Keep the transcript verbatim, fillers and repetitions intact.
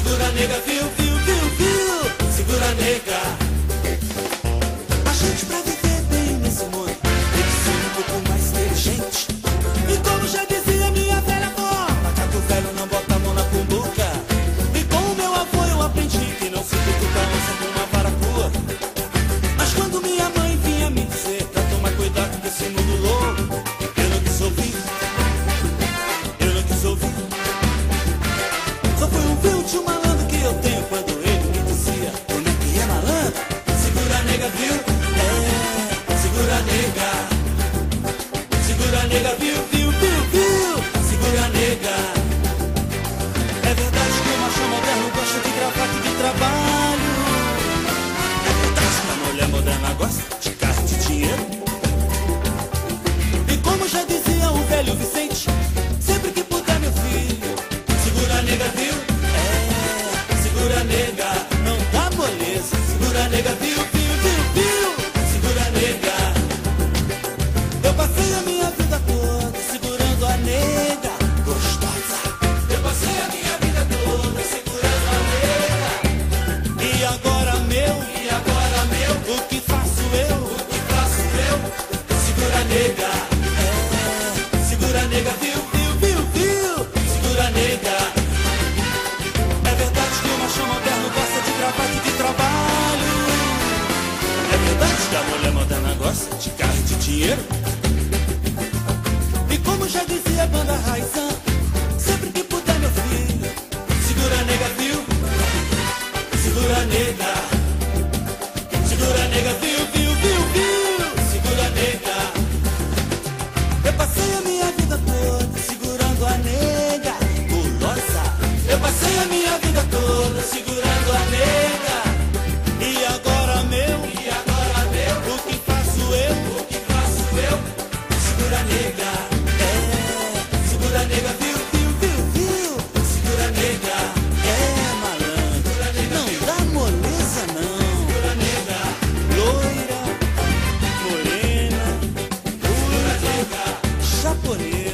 Segura nega, viu, viu, viu, viu. Segura nega. A gente pra viver bem nesse mundo tem que ser um pouco mais inteligente. E como já dizia minha velha avó, macaco velho não bota a mão na cumbuca. E com o meu avô eu aprendi que não se cutuca a onça com uma vara crua. Mas quando minha mãe vinha me dizer pra tomar cuidado desse mundo louco, eu não quis ouvir, eu não quis ouvir. Só foi um viu de um malandro que eu tenho quando ele me dizia: como é que é, malandro? Segura nega, viu? É, segura nega. Segura nega, viu, viu, viu, viu. Segura nega. É verdade que o macho moderno gosta de gravata e de trabalho. É verdade que a mulher moderna gosta de carro e de dinheiro. E como já dizia o velho Vicente, sempre que puder, meu filho, segura nega, viu? É, segura nega, não dá moleza. Segura nega, viu, viu, viu, viu. Segura nega. Eu passei a minha vida toda segurando a nega gostosa. Eu passei a minha vida toda segurando a nega. E agora meu, e agora meu, o que faço eu? O que faço eu? Segura nega. É, segura nega, viu, viu, viu, viu. Segura nega. É verdade que o macho moderno gosta de gravata e de trabalho. É verdade que a mulher moderna gosta de carro e de dinheiro. E como já dizia a banda Raizan, sempre que puder, meu filho, segura nega, viu? Segura nega. Segura nega, viu, viu, viu, viu. Segura nega. Eu passei a minha vida toda segurando a nega gulosa. Eu passei a minha vida toda segurando a nega. E agora meu, e agora meu, o que faço eu? O que faço eu? Segura nega. É, segura nega, viu, viu, viu, viu. Segura nega. É, malandro, não dá moleza não. Segura nega. Loira, morena, pura nega, japonesa.